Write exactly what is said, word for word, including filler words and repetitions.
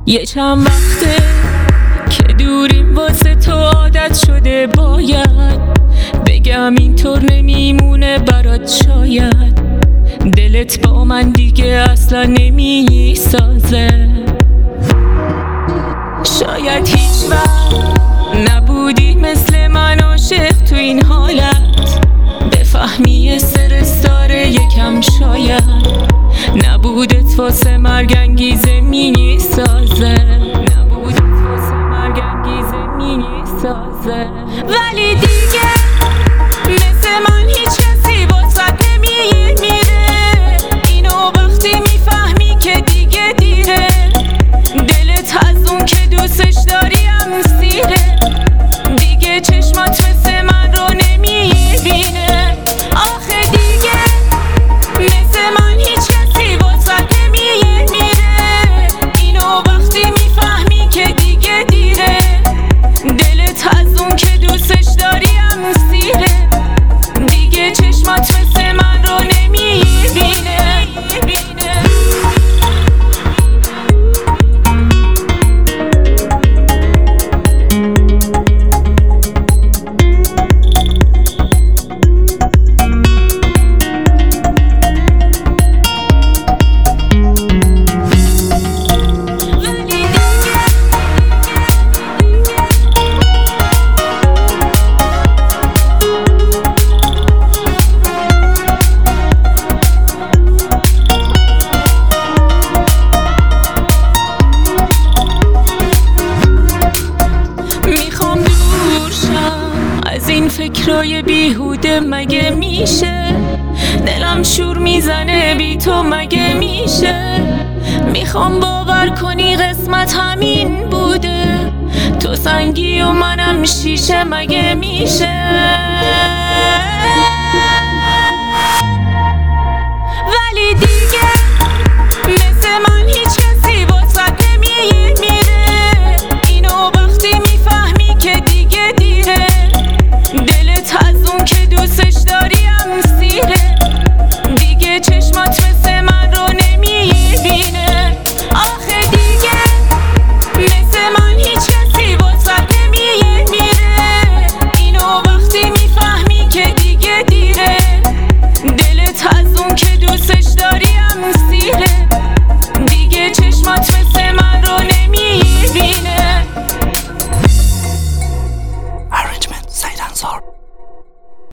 یه چند وقته که دوریم واسه تو عادت شده، باید بگم اینطور نمیمونه برات، شاید دلت با من دیگه اصلا نمیسازه. شاید هیچ وقت نبودی مثل من عاشق تو این حالت، بفهمی یه سر ساره یکم، شاید نبودت واسه مرگ انگیزه میسازه، نبودت واسه مرگ انگیزه میسازه. ولی دیگه مثل من هیچ کسی واسه نمیمیره، اینو وقتی میفهمی که دیگه دیره، دلت از اون که دوستش داری هم سیره، دیگه چشمات مثل من رو نمیبینه. آخه دیگه مثل من هیچ کسی واسه نمیمیره، اینو وقتی میفهمی که دیگه دیره، دلت از اون که دوستش داری هم سیره، دیگه چشمات مثل من رو نمیبینه. از این فکرای بیهوده مگه میشه، دلم شور میزنه بی تو مگه میشه، میخوام باور کنی قسمت همین بوده، تو سنگی و منم شیشه مگه میشه. ولی دیگه مثل من هیچ